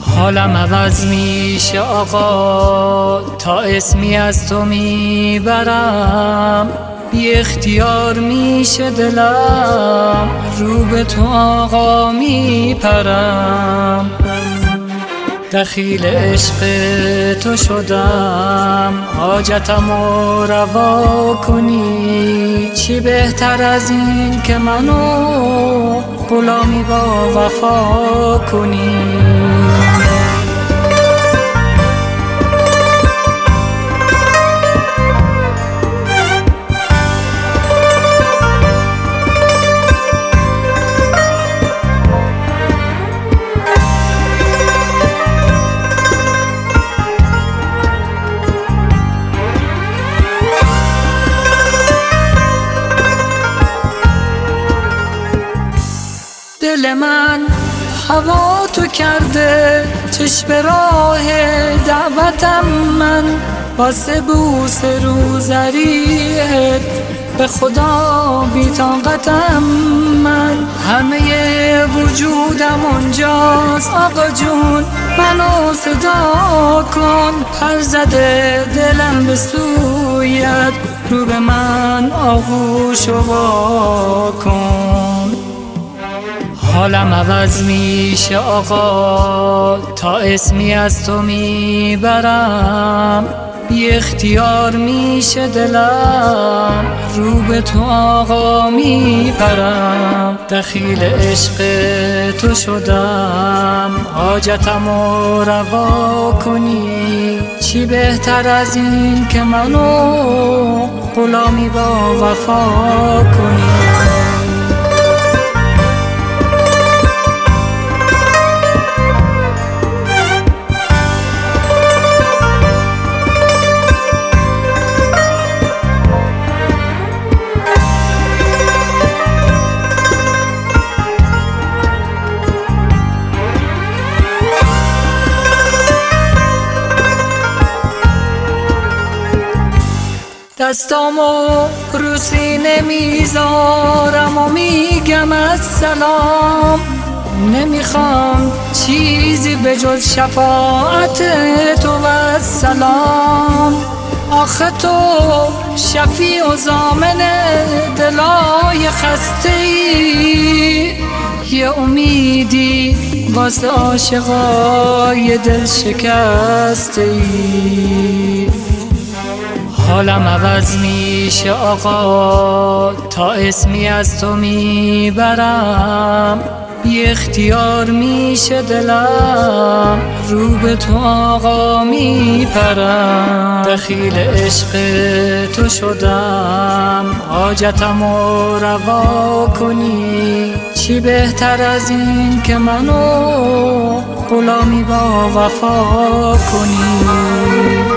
حالم عوض میشه آقا، تا اسمی از تو میبرم. بی اختیار میشه دلم، رو به تو آقا میپرم. دخیل عشق تو شدم، حاجتمو روا کنی. چی بهتر از این که منو غلامی با وفا کنی. دل من هوا تو کرده، چشم راه دعوتم من. واسه بوس روزریت به خدا بی طاقتم من. همه وجودم اونجاست آقا جون، منو صدا کن. پر زده دلم به سویت، رو به من آغوش و وا کن. حالم عوض میشه آقا، تا اسمی از تو میبرم. بی اختیار میشه دلم، رو به تو آقا میپرم. دخیل عشق تو شدم، حاجتمو روا کنی. چی بهتر از این که منو غلامی با وفا کنی. دستامو رو سینه میذارم و میگم السلام. نمیخوام چیزی به جز شفاعت تو و سلام. آخه تو شفیع و ضامن دلای خسته ای، یه امیدی واسه عاشقای دل شکسته ای. حالم عوض میشه آقا، تا اسمی از تو میبرم. بی اختیار میشه دلم، رو به تو آقا میپرم. دخیل عشق تو شدم، حاجتمو روا کنی. چی بهتر از این که منو غلامی با وفا کنی.